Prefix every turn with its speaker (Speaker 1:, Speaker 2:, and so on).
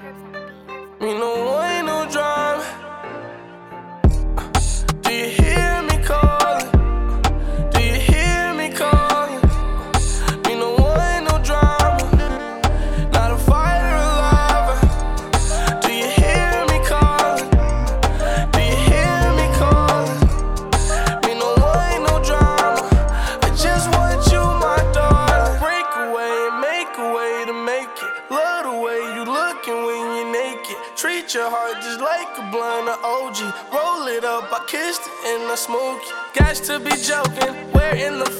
Speaker 1: Me no ain't no drama. Do you hear me calling? Do you hear me calling? Me no ain't no drama. Not a fighter or lover. Do you hear me calling? Do you hear me calling? Me no ain't no drama. I just want you, my darling. Break away and make a way to make it. Love the way you looking when you're naked. Treat your heart just like a blunt of OG. Roll it up, I kissed it and I smoke it. Got to be joking, where in the